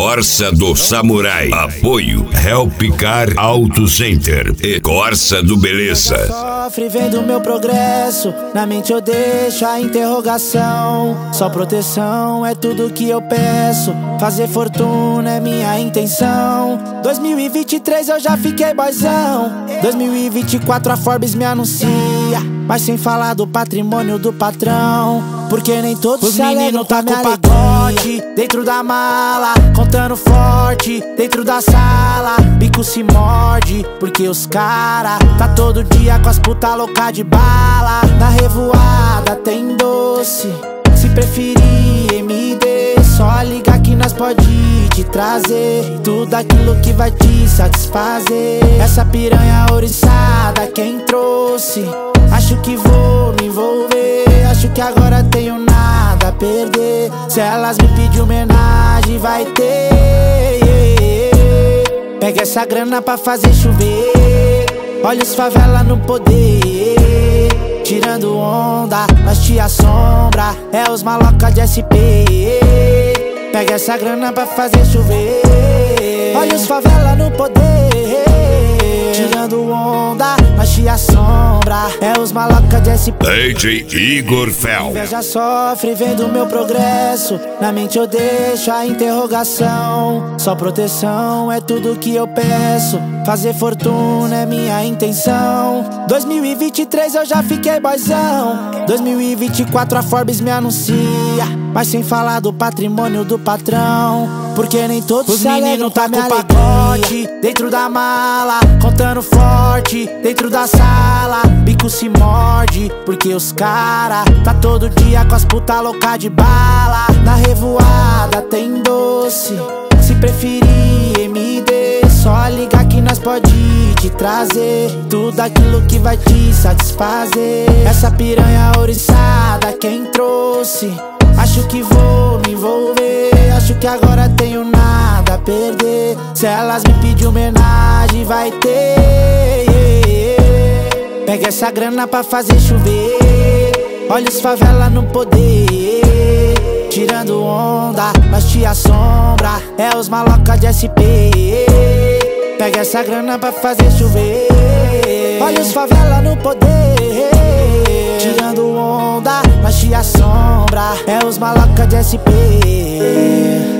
Corsa do Samurai. Apoio Helpcar Auto Center e Corsa do Beleza. Sofre vendo meu progresso, na mente eu deixo a interrogação. Só proteção é tudo que eu peço, fazer fortuna é minha intenção. 2023 eu já fiquei boizão, 2024 a Forbes me anuncia, mas sem falar do patrimônio do patrão, porque nem todos os meninos tá com pacote dentro da mala, contando forte dentro da sala. Bico se morde, porque os cara tá todo dia com as puta louca de bala. Na revoada tem doce, se preferir MD, só liga que nós pode te trazer tudo aquilo que vai te satisfazer. Essa piranha ouriçada quem trouxe, acho que vou me envolver, acho que agora tenho nada a perder. Se elas me pedir homenagem vai ter. Pega essa grana pra fazer chover, olha os favela no poder, tirando onda, nós te assombra, é os maloca de SP. Pega essa grana pra fazer chover, olha os favela no poder, tirando onda, nós te assombra, é os maloca de SP. DJ Igor Fel. Inveja sofre vendo meu progresso, na mente eu deixo a interrogação. Só proteção é tudo que eu peço, fazer fortuna é minha intenção. 2023 eu já fiquei boizão, 2024 a Forbes me anuncia, mas sem falar do patrimônio do patrão, porque nem todos os meninos tá com pacote dentro da mala, contando forte dentro da sala. Bico se morde, porque os cara tá todo dia com as puta louca de bala. Na revoada tem doce, se preferir MD, só liga que nós pode te trazer tudo aquilo que vai te satisfazer. Essa piranha ouriçada quem trouxe, acho que vou me envolver, acho que agora tenho nada a perder. Se elas me pedir homenagem vai ter. Pega essa grana pra fazer chover, olha os favela no poder, tirando onda, nós te assombra, é os maloca de SP. Pega essa grana pra fazer chover, olha os favela no poder, tirando onda, nós te assombra, é os maloca de SP.